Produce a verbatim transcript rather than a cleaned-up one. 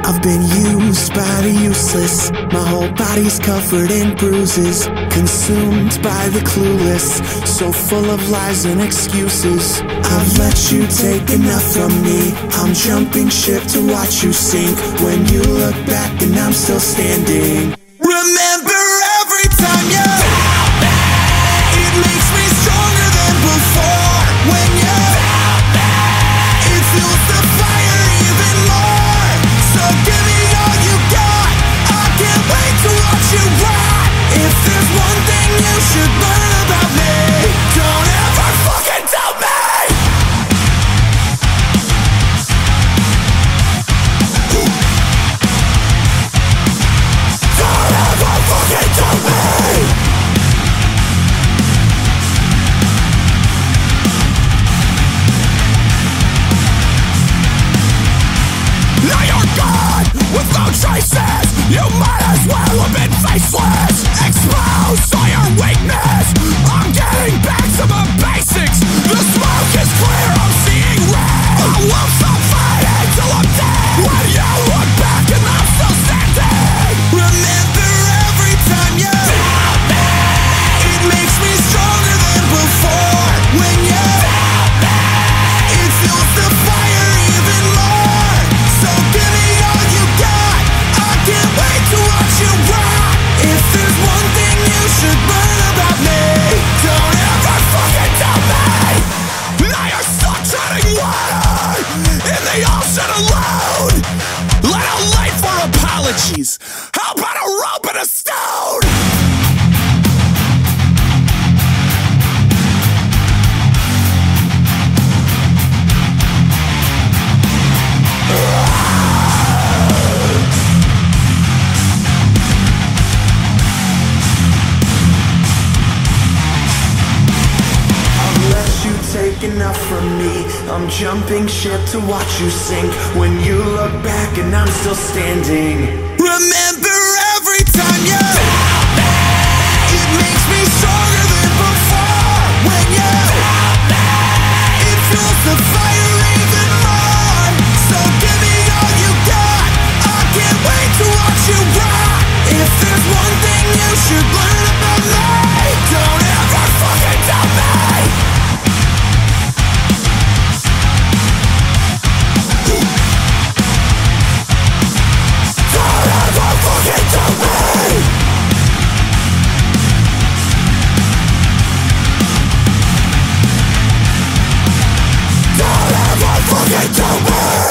I've been used by the useless. My whole body's covered in bruises, consumed by the clueless, so full of lies and excuses. I've let you take enough from me. I'm jumping ship to watch you sink. When you look back and I'm still standing, remember every time you tell me, it makes me stronger than before. When you tell me, it fuels the fire even more. So give me all you got, I can't wait to watch you rot. If there's one thing you should learn about me, don't ever fucking tell me. Don't ever fucking tell me. Now you're gone, with no traces. You might as well have been faceless. Expose all your weakness. I'm getting back to the basics. The smoke is clear, I'm seeing red. I won't stop fighting till I'm dead. When you look back and I'm still standing, remember every time you tell me, it makes me stronger than before. When you tell me, it fuels the fire even more. So give me all you got, I can't wait to watch you rot. If there's one thing you should learn about me, don't ever fucking tell me. Now you're stuck treading water in the ocean alone. Let out light for apologies. How about a rope and a stone? Take enough from me. I'm jumping ship to watch you sink. When you look back and I'm still standing, remember every time you tell me, it makes me stronger than before. When you tell me, it fuels the fire even more. So give me all you got, I can't wait to watch you rot. If there's one thing you should learn about me, don't ever fucking tell me. Fucking tell me. Don't ever fucking tell me.